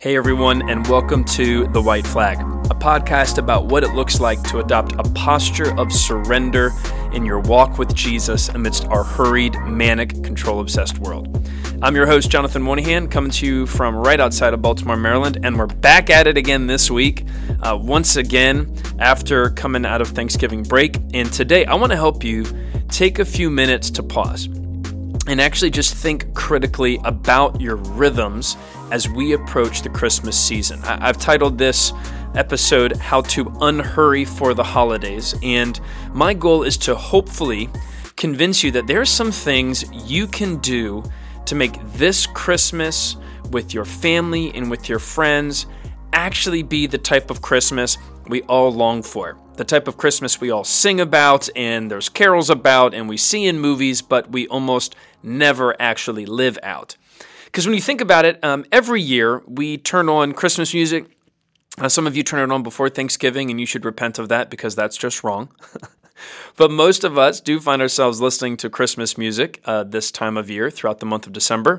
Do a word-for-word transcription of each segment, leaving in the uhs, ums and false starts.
Hey everyone, and welcome to The White Flag, a podcast about what it looks like to adopt a posture of surrender in your walk with Jesus amidst our hurried, manic, control-obsessed world. I'm your host, Jonathan Moynihan, coming to you from right outside of Baltimore, Maryland, and we're back at it again this week, uh, once again, after coming out of Thanksgiving break. And today, I want to help you take a few minutes to pause and actually just think critically about your rhythms as we approach the Christmas season. I've titled this episode, How to Unhurry for the Holidays, and my goal is to hopefully convince you that there are some things you can do to make this Christmas with your family and with your friends actually be the type of Christmas we all long for. The type of Christmas we all sing about and there's carols about and we see in movies, but we almost never actually live out. Because when you think about it, um, every year we turn on Christmas music. Uh, some of you turn it on before Thanksgiving, and you should repent of that because that's just wrong. But most of us do find ourselves listening to Christmas music uh, this time of year throughout the month of December.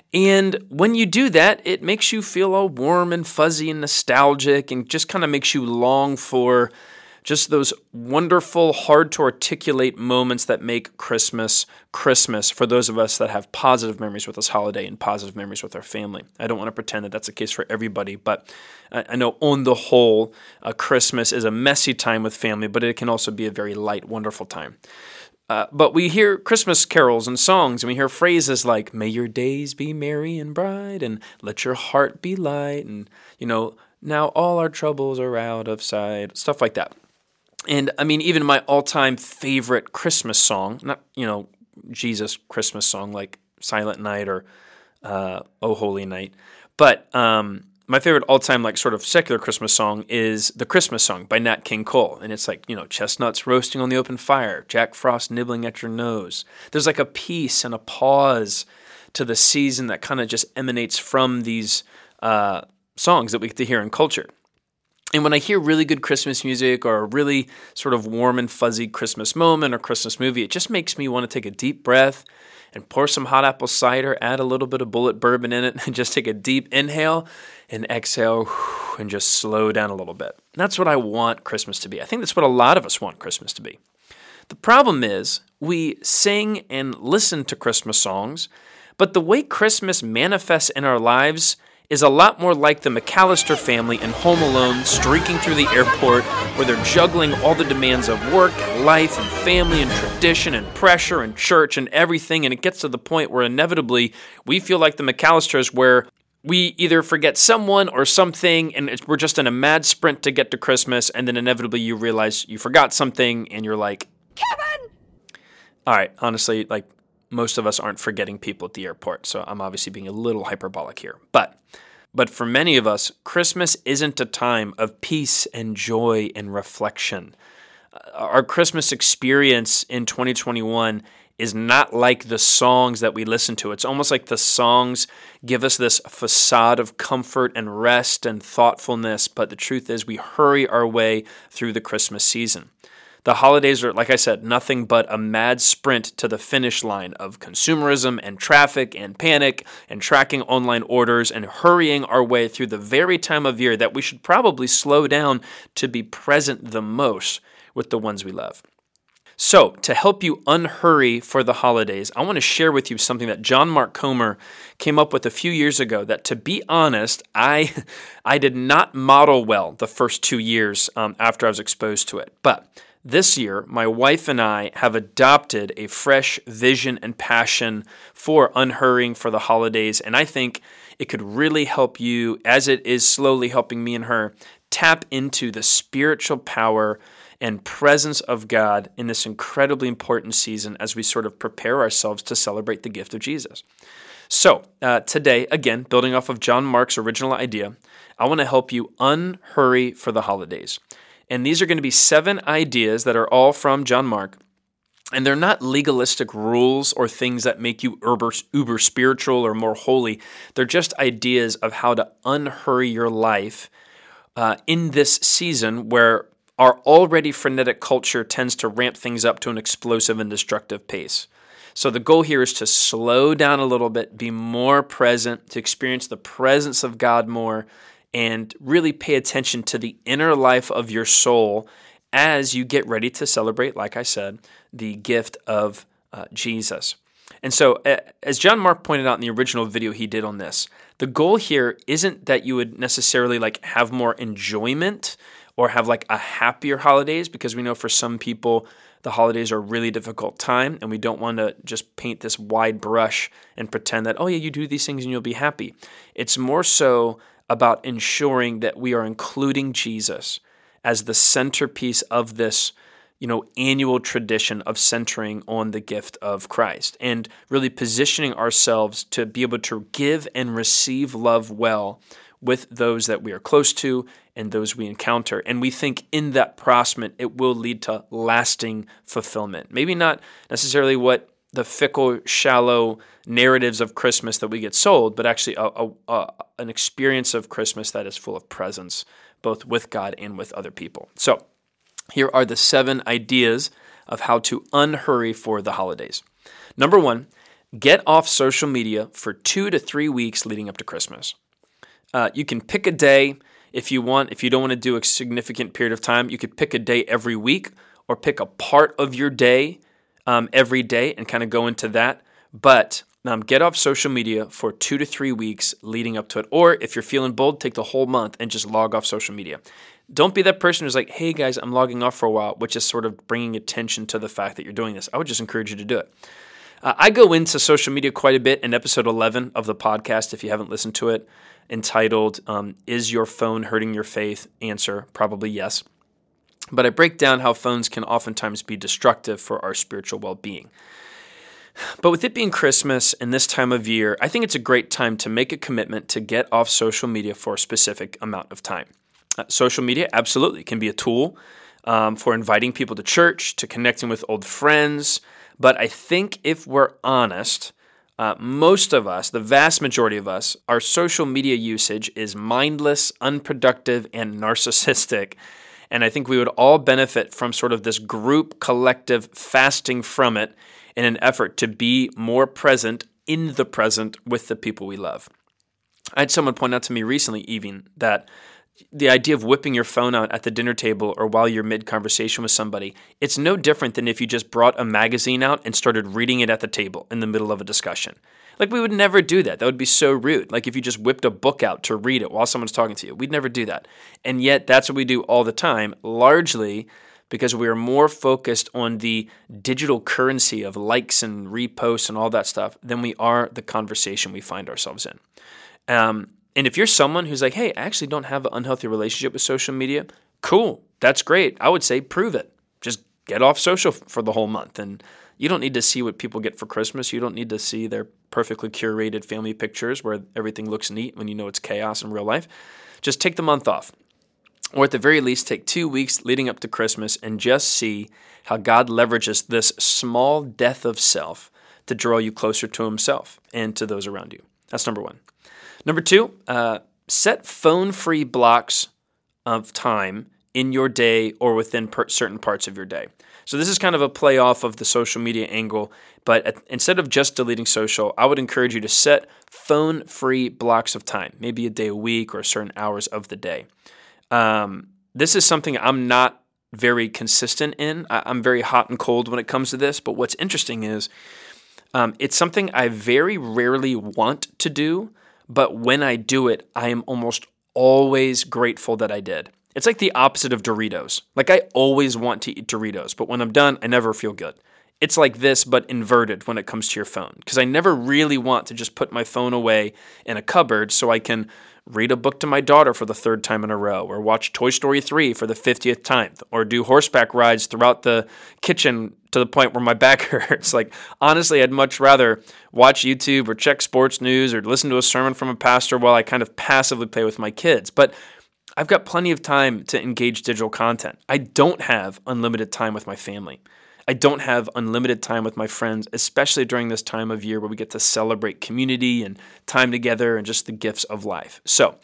And when you do that, it makes you feel all warm and fuzzy and nostalgic and just kind of makes you long for just those wonderful, hard-to-articulate moments that make Christmas Christmas for those of us that have positive memories with this holiday and positive memories with our family. I don't want to pretend that that's the case for everybody, but I know on the whole, uh, Christmas is a messy time with family, but it can also be a very light, wonderful time. Uh, but we hear Christmas carols and songs, and we hear phrases like, may your days be merry and bright, and let your heart be light, and, you know, now all our troubles are out of sight, stuff like that. And I mean, even my all-time favorite Christmas song, not, you know, Jesus Christmas song like Silent Night or uh, Oh Holy Night, but um, my favorite all-time like sort of secular Christmas song is The Christmas Song by Nat King Cole. And it's like, you know, chestnuts roasting on the open fire, Jack Frost nibbling at your nose. There's like a peace and a pause to the season that kind of just emanates from these uh, songs that we get to hear in culture. And when I hear really good Christmas music or a really sort of warm and fuzzy Christmas moment or Christmas movie, it just makes me want to take a deep breath and pour some hot apple cider, add a little bit of bullet bourbon in it, and just take a deep inhale and exhale and just slow down a little bit. And that's what I want Christmas to be. I think that's what a lot of us want Christmas to be. The problem is we sing and listen to Christmas songs, but the way Christmas manifests in our lives is a lot more like the McAllister family in Home Alone streaking through the airport where they're juggling all the demands of work and life and family and tradition and pressure and church and everything, and it gets to the point where inevitably we feel like the McAllisters where we either forget someone or something and it's, we're just in a mad sprint to get to Christmas, and then inevitably you realize you forgot something and you're like, Kevin! All right, honestly, like, most of us aren't forgetting people at the airport, so I'm obviously being a little hyperbolic here. But but for many of us, Christmas isn't a time of peace and joy and reflection. Uh, our Christmas experience in twenty twenty-one is not like the songs that we listen to. It's almost like the songs give us this facade of comfort and rest and thoughtfulness, but the truth is we hurry our way through the Christmas season. The holidays are, like I said, nothing but a mad sprint to the finish line of consumerism and traffic and panic and tracking online orders and hurrying our way through the very time of year that we should probably slow down to be present the most with the ones we love. So, to help you unhurry for the holidays, I want to share with you something that John Mark Comer came up with a few years ago that, to be honest, I I did not model well the first two years um, after I was exposed to it. But this year, my wife and I have adopted a fresh vision and passion for unhurrying for the holidays, and I think it could really help you, as it is slowly helping me and her, tap into the spiritual power and presence of God in this incredibly important season as we sort of prepare ourselves to celebrate the gift of Jesus. So uh, today, again, building off of John Mark's original idea, I want to help you unhurry for the holidays. And these are going to be seven ideas that are all from John Mark. And they're not legalistic rules or things that make you uber, uber spiritual or more holy. They're just ideas of how to unhurry your life uh, in this season where our already frenetic culture tends to ramp things up to an explosive and destructive pace. So the goal here is to slow down a little bit, be more present, to experience the presence of God more, and really pay attention to the inner life of your soul as you get ready to celebrate, like I said, the gift of uh, Jesus. And so, uh, as John Mark pointed out in the original video he did on this, the goal here isn't that you would necessarily like have more enjoyment or have like a happier holidays, because we know for some people the holidays are a really difficult time, and we don't want to just paint this wide brush and pretend that, oh yeah, you do these things and you'll be happy. It's more so about ensuring that we are including Jesus as the centerpiece of this, you know, annual tradition of centering on the gift of Christ, and really positioning ourselves to be able to give and receive love well with those that we are close to and those we encounter. And we think in that process, it will lead to lasting fulfillment. Maybe not necessarily what the fickle, shallow narratives of Christmas that we get sold, but actually a, a, a, an experience of Christmas that is full of presence, both with God and with other people. So here are the seven ideas of how to unhurry for the holidays. Number one, get off social media for two to three weeks leading up to Christmas. Uh, you can pick a day if you want. If you don't want to do a significant period of time, you could pick a day every week or pick a part of your day um, every day and kind of go into that. But um, get off social media for two to three weeks leading up to it. Or if you're feeling bold, take the whole month and just log off social media. Don't be that person who's like, hey guys, I'm logging off for a while, which is sort of bringing attention to the fact that you're doing this. I would just encourage you to do it. Uh, I go into social media quite a bit in episode eleven of the podcast, if you haven't listened to it, entitled, um, Is Your Phone Hurting Your Faith? Answer, probably yes. But I break down how phones can oftentimes be destructive for our spiritual well-being. But with it being Christmas and this time of year, I think it's a great time to make a commitment to get off social media for a specific amount of time. Uh, social media absolutely can be a tool um, for inviting people to church, to connecting with old friends. But I think if we're honest, uh, most of us, the vast majority of us, our social media usage is mindless, unproductive, and narcissistic. And I think we would all benefit from sort of this group collective fasting from it in an effort to be more present in the present with the people we love. I had someone point out to me recently even that the idea of whipping your phone out at the dinner table or while you're mid-conversation with somebody, it's no different than if you just brought a magazine out and started reading it at the table in the middle of a discussion. Like, we would never do that. That would be so rude. Like if you just whipped a book out to read it while someone's talking to you. We'd never do that. And yet that's what we do all the time, largely because we are more focused on the digital currency of likes and reposts and all that stuff than we are the conversation we find ourselves in. Um, and if you're someone who's like, hey, I actually don't have an unhealthy relationship with social media, cool, that's great. I would say prove it. Just get off social for the whole month. And you don't need to see what people get for Christmas. You don't need to see their perfectly curated family pictures where everything looks neat when you know it's chaos in real life. Just take the month off. Or at the very least, take two weeks leading up to Christmas and just see how God leverages this small death of self to draw you closer to himself and to those around you. That's number one. Number two, uh, set phone-free blocks of time in your day or within per- certain parts of your day. So this is kind of a play off of the social media angle, but at, instead of just deleting social, I would encourage you to set phone-free blocks of time, maybe a day a week or certain hours of the day. Um, this is something I'm not very consistent in. I, I'm very hot and cold when it comes to this, but what's interesting is um, it's something I very rarely want to do, but when I do it, I am almost always grateful that I did. It's like the opposite of Doritos. Like I always want to eat Doritos, but when I'm done, I never feel good. It's like this, but inverted when it comes to your phone, because I never really want to just put my phone away in a cupboard so I can read a book to my daughter for the third time in a row, or watch Toy Story three for the fiftieth time, or do horseback rides throughout the kitchen to the point where my back hurts. Like, honestly, I'd much rather watch YouTube or check sports news or listen to a sermon from a pastor while I kind of passively play with my kids. But I've got plenty of time to engage digital content. I don't have unlimited time with my family. I don't have unlimited time with my friends, especially during this time of year where we get to celebrate community and time together and just the gifts of life. So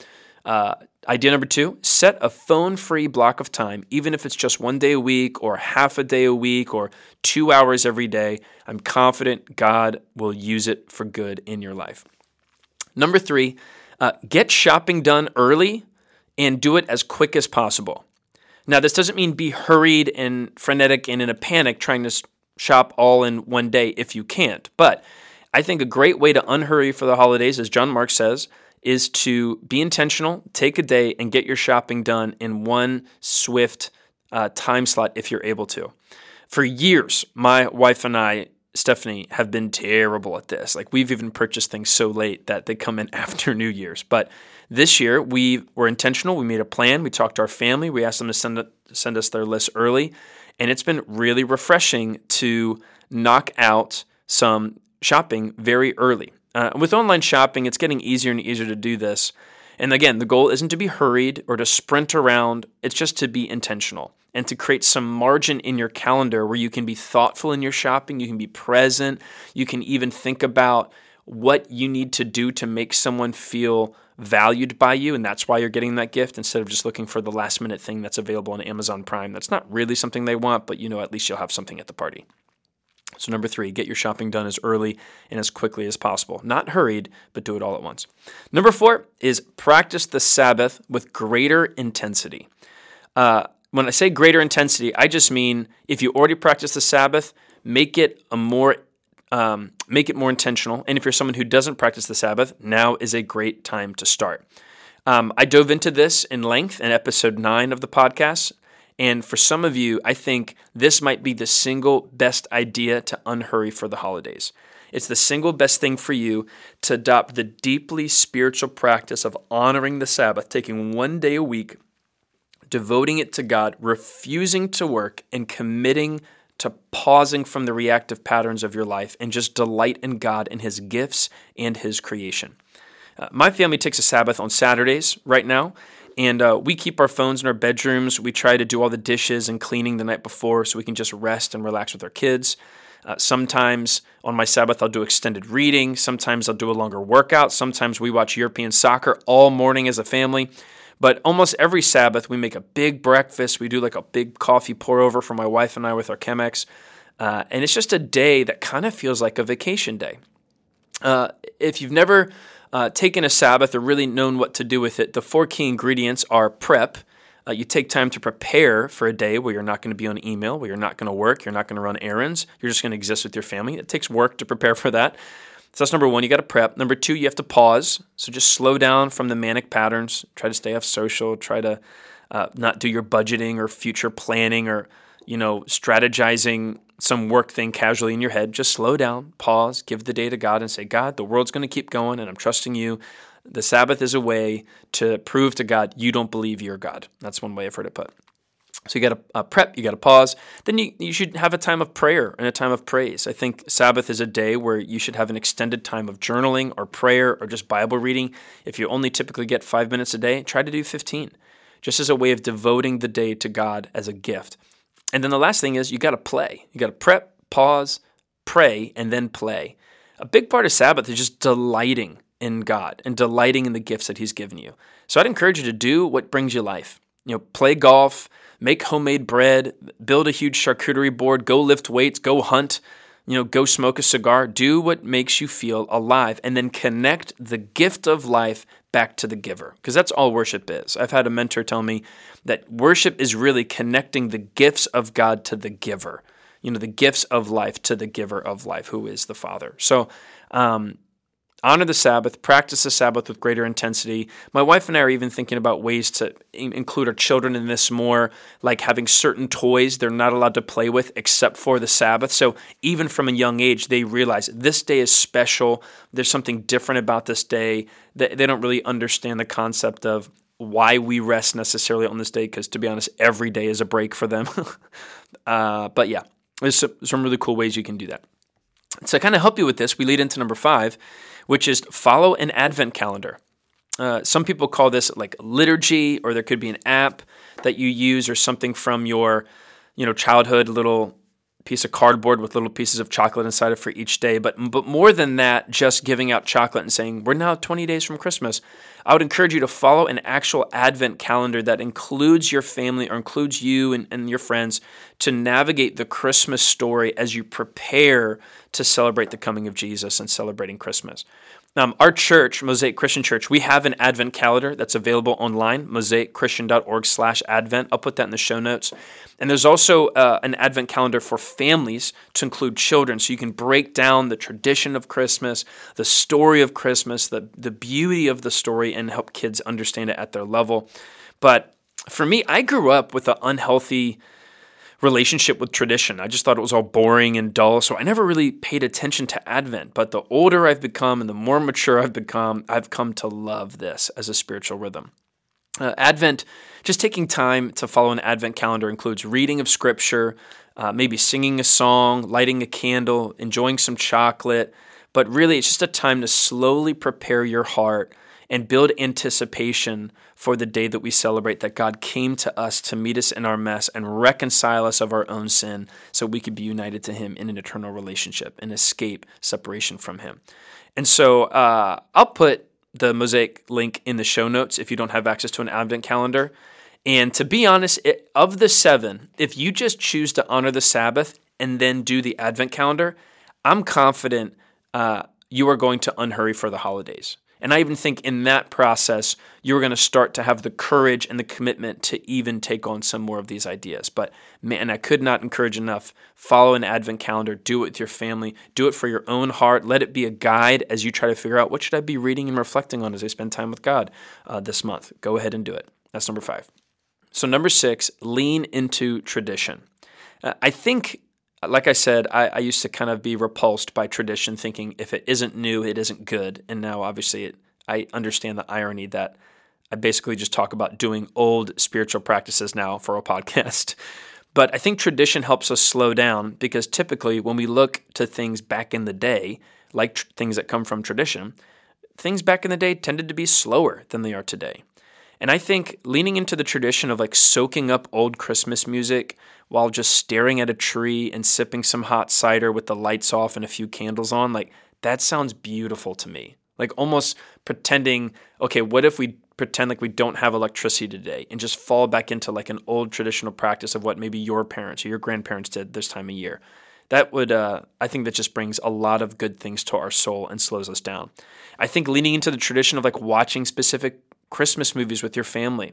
Uh, idea number two, set a phone-free block of time, even if it's just one day a week or half a day a week or two hours every day. I'm confident God will use it for good in your life. Number three, uh, get shopping done early and do it as quick as possible. Now, this doesn't mean be hurried and frenetic and in a panic trying to shop all in one day if you can't. But I think a great way to unhurry for the holidays, as John Mark says, is to be intentional, take a day, and get your shopping done in one swift uh, time slot if you're able to. For years, my wife and I, Stephanie, have been terrible at this. Like, we've even purchased things so late that they come in after New Year's. But this year, we were intentional. We made a plan. We talked to our family. We asked them to send, send us their list early. And it's been really refreshing to knock out some shopping very early. Uh, with online shopping, it's getting easier and easier to do this. And again, the goal isn't to be hurried or to sprint around. It's just to be intentional and to create some margin in your calendar where you can be thoughtful in your shopping. You can be present. You can even think about what you need to do to make someone feel valued by you. And that's why you're getting that gift instead of just looking for the last minute thing that's available on Amazon Prime. That's not really something they want, but you know, at least you'll have something at the party. So number three, get your shopping done as early and as quickly as possible. Not hurried, but do it all at once. Number four is practice the Sabbath with greater intensity. Uh, when I say greater intensity, I just mean if you already practice the Sabbath, make it a more um, make it more intentional. And if you're someone who doesn't practice the Sabbath, now is a great time to start. Um, I dove into this in length in episode nine of the podcast. And for some of you, I think this might be the single best idea to unhurry for the holidays. It's the single best thing for you to adopt the deeply spiritual practice of honoring the Sabbath, taking one day a week, devoting it to God, refusing to work, and committing to pausing from the reactive patterns of your life and just delight in God and His gifts and His creation. Uh, my family takes a Sabbath on Saturdays right now. And uh, we keep our phones in our bedrooms. We try to do all the dishes and cleaning the night before so we can just rest and relax with our kids. Uh, sometimes on my Sabbath, I'll do extended reading. Sometimes I'll do a longer workout. Sometimes we watch European soccer all morning as a family. But almost every Sabbath, we make a big breakfast. We do like a big coffee pour over for my wife and I with our Chemex. Uh, and it's just a day that kind of feels like a vacation day. Uh, if you've never Uh, taken a Sabbath or really known what to do with it, the four key ingredients are prep. Uh, you take time to prepare for a day where you're not going to be on email, where you're not going to work, you're not going to run errands, you're just going to exist with your family. It takes work to prepare for that. So that's number one, you got to prep. Number two, you have to pause. So just slow down from the manic patterns. Try to stay off social. Try to uh, not do your budgeting or future planning or, you know, strategizing some work thing casually in your head. Just slow down, pause, give the day to God and say, God, the world's going to keep going and I'm trusting you. The Sabbath is a way to prove to God you don't believe you're God. That's one way I've heard it put. So you got to uh, prep, you got to pause. Then you, you should have a time of prayer and a time of praise. I think Sabbath is a day where you should have an extended time of journaling or prayer or just Bible reading. If you only typically get five minutes a day, try to do fifteen, just as a way of devoting the day to God as a gift. And then the last thing is you got to play. You got to prep, pause, pray, and then play. A big part of Sabbath is just delighting in God and delighting in the gifts that He's given you. So I'd encourage you to do what brings you life. You know, play golf, make homemade bread, build a huge charcuterie board, go lift weights, go hunt, you know, go smoke a cigar. Do what makes you feel alive and then connect the gift of life back to the giver, because that's all worship is. I've had a mentor tell me that worship is really connecting the gifts of God to the giver, you know, the gifts of life to the giver of life, who is the Father. So um, honor the Sabbath, practice the Sabbath with greater intensity. My wife and I are even thinking about ways to in- include our children in this more, like having certain toys they're not allowed to play with except for the Sabbath. So even from a young age, they realize this day is special. There's something different about this day. They, they don't really understand the concept of why we rest necessarily on this day, because to be honest, every day is a break for them. uh, but yeah, there's some, some really cool ways you can do that. So to kind of help you with this, we lead into number five, which is follow an Advent calendar. Uh, some people call this like liturgy, or there could be an app that you use or something from your, you know, childhood little piece of cardboard with little pieces of chocolate inside it for each day. But but more than that, just giving out chocolate and saying, we're now twenty days from Christmas, I would encourage you to follow an actual Advent calendar that includes your family or includes you and, and your friends to navigate the Christmas story as you prepare to celebrate the coming of Jesus and celebrating Christmas. Um, our church, Mosaic Christian Church, we have an Advent calendar that's available online, mosaic christian dot org slash advent. I'll put that in the show notes. And there's also uh, an Advent calendar for families to include children, so you can break down the tradition of Christmas, the story of Christmas, the, the beauty of the story, and help kids understand it at their level. But for me, I grew up with an unhealthy relationship with tradition. I just thought it was all boring and dull, so I never really paid attention to Advent. But the older I've become and the more mature I've become, I've come to love this as a spiritual rhythm. Uh, Advent, just taking time to follow an Advent calendar includes reading of Scripture, uh, maybe singing a song, lighting a candle, enjoying some chocolate, but really it's just a time to slowly prepare your heart and build anticipation for the day that we celebrate that God came to us to meet us in our mess and reconcile us of our own sin so we could be united to Him in an eternal relationship and escape separation from Him. And so uh, I'll put the Mosaic link in the show notes if you don't have access to an Advent calendar. And to be honest, it, of the seven, if you just choose to honor the Sabbath and then do the Advent calendar, I'm confident uh, you are going to unhurry for the holidays. And I even think in that process, you're going to start to have the courage and the commitment to even take on some more of these ideas. But man, I could not encourage enough. Follow an Advent calendar. Do it with your family. Do it for your own heart. Let it be a guide as you try to figure out what should I be reading and reflecting on as I spend time with God uh, this month. Go ahead and do it. That's number five. So number six, lean into tradition. Uh, I think Like I said, I, I used to kind of be repulsed by tradition, thinking if it isn't new, it isn't good. And now, obviously, it, I understand the irony that I basically just talk about doing old spiritual practices now for a podcast. But I think tradition helps us slow down because typically when we look to things back in the day, like tr- things that come from tradition, things back in the day tended to be slower than they are today. And I think leaning into the tradition of like soaking up old Christmas music while just staring at a tree and sipping some hot cider with the lights off and a few candles on, like that sounds beautiful to me. Like almost pretending, okay, what if we pretend like we don't have electricity today and just fall back into like an old traditional practice of what maybe your parents or your grandparents did this time of year. That would, uh, I think that just brings a lot of good things to our soul and slows us down. I think leaning into the tradition of like watching specific Christmas movies with your family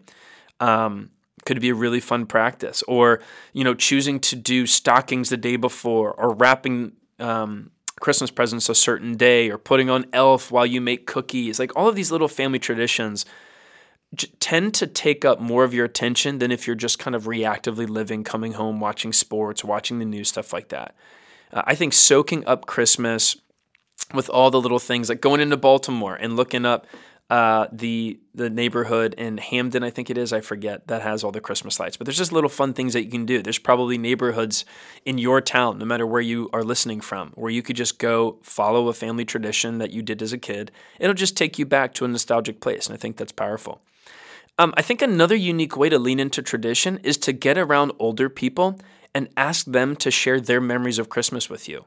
um, could be a really fun practice. Or, you know, choosing to do stockings the day before, or wrapping um, Christmas presents a certain day, or putting on Elf while you make cookies. Like all of these little family traditions j- tend to take up more of your attention than if you're just kind of reactively living, coming home, watching sports, watching the news, stuff like that. Uh, I think soaking up Christmas with all the little things, like going into Baltimore and looking up Uh, the the neighborhood in Hamden, I think it is, I forget, that has all the Christmas lights. But there's just little fun things that you can do. There's probably neighborhoods in your town, no matter where you are listening from, where you could just go follow a family tradition that you did as a kid. It'll just take you back to a nostalgic place, and I think that's powerful. Um, I think another unique way to lean into tradition is to get around older people and ask them to share their memories of Christmas with you.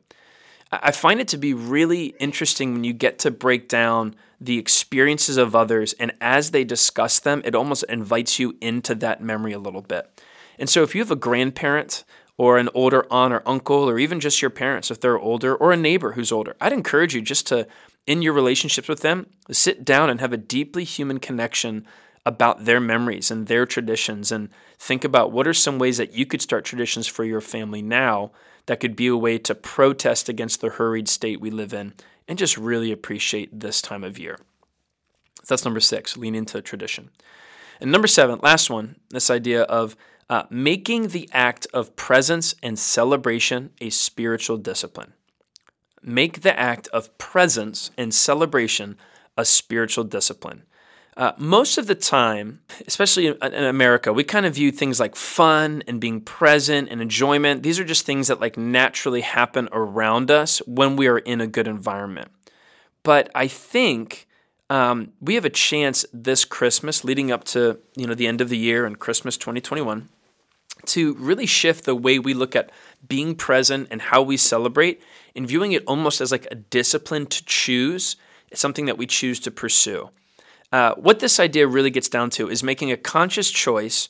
I find it to be really interesting when you get to break down the experiences of others, and as they discuss them, it almost invites you into that memory a little bit. And so if you have a grandparent or an older aunt or uncle, or even just your parents if they're older, or a neighbor who's older, I'd encourage you just to, in your relationships with them, sit down and have a deeply human connection about their memories and their traditions, and think about what are some ways that you could start traditions for your family now that could be a way to protest against the hurried state we live in and just really appreciate this time of year. So that's number six, lean into tradition. And number seven, last one, this idea of uh, making the act of presence and celebration a spiritual discipline. Make the act of presence and celebration a spiritual discipline. Uh, most of the time, especially in, in America, we kind of view things like fun and being present and enjoyment. These are just things that like naturally happen around us when we are in a good environment. But I think um, we have a chance this Christmas, leading up to you know the end of the year and Christmas twenty twenty-one, to really shift the way we look at being present and how we celebrate, and viewing it almost as like a discipline to choose. It's something that we choose to pursue. Uh, what this idea really gets down to is making a conscious choice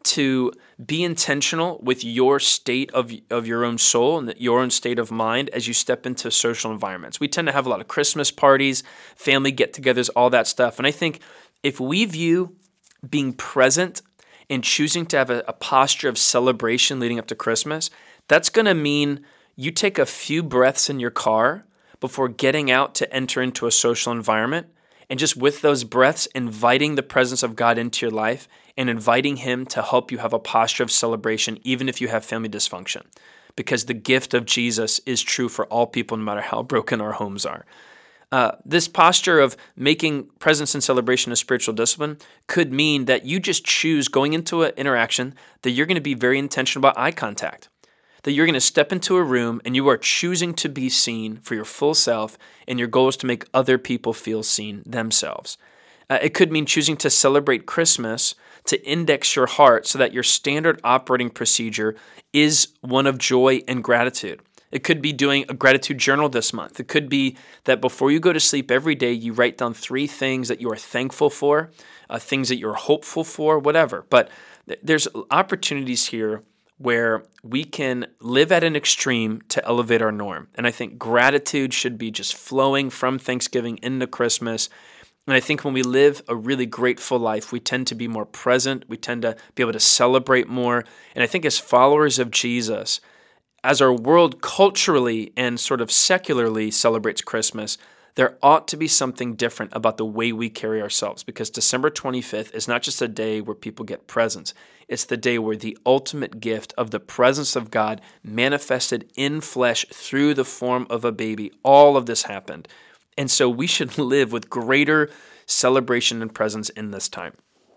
to be intentional with your state of, of your own soul and your own state of mind as you step into social environments. We tend to have a lot of Christmas parties, family get-togethers, all that stuff. And I think if we view being present and choosing to have a, a posture of celebration leading up to Christmas, that's going to mean you take a few breaths in your car before getting out to enter into a social environment, and just with those breaths, inviting the presence of God into your life and inviting Him to help you have a posture of celebration, even if you have family dysfunction. Because the gift of Jesus is true for all people, no matter how broken our homes are. Uh, this posture of making presence and celebration a spiritual discipline could mean that you just choose going into an interaction that you're going to be very intentional about eye contact. That you're going to step into a room and you are choosing to be seen for your full self, and your goal is to make other people feel seen themselves. Uh, it could mean choosing to celebrate Christmas to index your heart so that your standard operating procedure is one of joy and gratitude. It could be doing a gratitude journal this month. It could be that before you go to sleep every day, you write down three things that you are thankful for, uh, things that you're hopeful for, whatever. But th- there's opportunities here where we can live at an extreme to elevate our norm. And I think gratitude should be just flowing from Thanksgiving into Christmas. And I think when we live a really grateful life, we tend to be more present. We tend to be able to celebrate more. And I think as followers of Jesus, as our world culturally and sort of secularly celebrates Christmas, there ought to be something different about the way we carry ourselves, because December twenty-fifth is not just a day where people get presents. It's the day where the ultimate gift of the presence of God manifested in flesh through the form of a baby. All of this happened. And so we should live with greater celebration and presence in this time.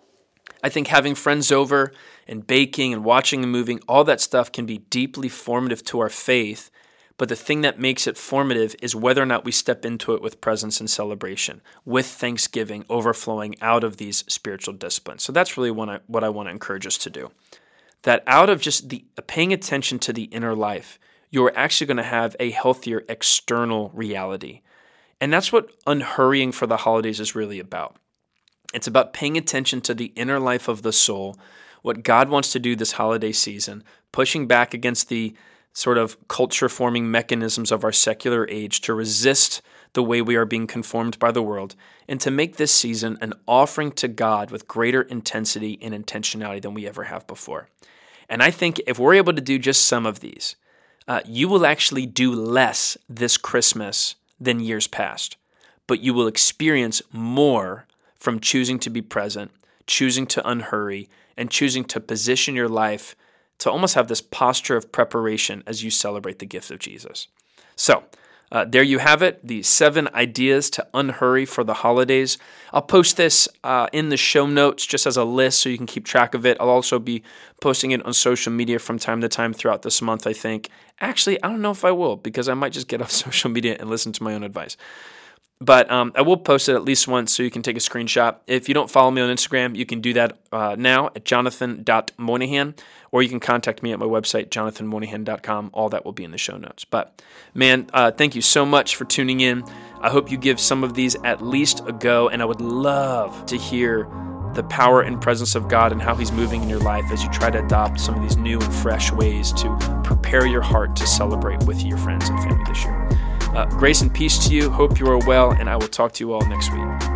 I think having friends over and baking and watching and moving, all that stuff can be deeply formative to our faith. But the thing that makes it formative is whether or not we step into it with presence and celebration, with thanksgiving overflowing out of these spiritual disciplines. So that's really what I, what I want to encourage us to do. That out of just the paying attention to the inner life, you're actually going to have a healthier external reality. And that's what unhurrying for the holidays is really about. It's about paying attention to the inner life of the soul, what God wants to do this holiday season, pushing back against the sort of culture-forming mechanisms of our secular age to resist the way we are being conformed by the world, and to make this season an offering to God with greater intensity and intentionality than we ever have before. And I think if we're able to do just some of these, uh, you will actually do less this Christmas than years past, but you will experience more from choosing to be present, choosing to unhurry, and choosing to position your life to almost have this posture of preparation as you celebrate the gift of Jesus. So, uh, there you have it, the seven ideas to unhurry for the holidays. I'll post this uh, in the show notes just as a list so you can keep track of it. I'll also be posting it on social media from time to time throughout this month, I think. Actually, I don't know if I will, because I might just get off social media and listen to my own advice. But um, I will post it at least once so you can take a screenshot. If you don't follow me on Instagram, you can do that uh, now at jonathan dot moynihan, or you can contact me at my website, jonathan moynihan dot com. All that will be in the show notes. But man, uh, thank you so much for tuning in. I hope you give some of these at least a go, and I would love to hear the power and presence of God and how He's moving in your life as you try to adopt some of these new and fresh ways to prepare your heart to celebrate with your friends and family this year. Uh, grace and peace to you. Hope you are well, and I will talk to you all next week.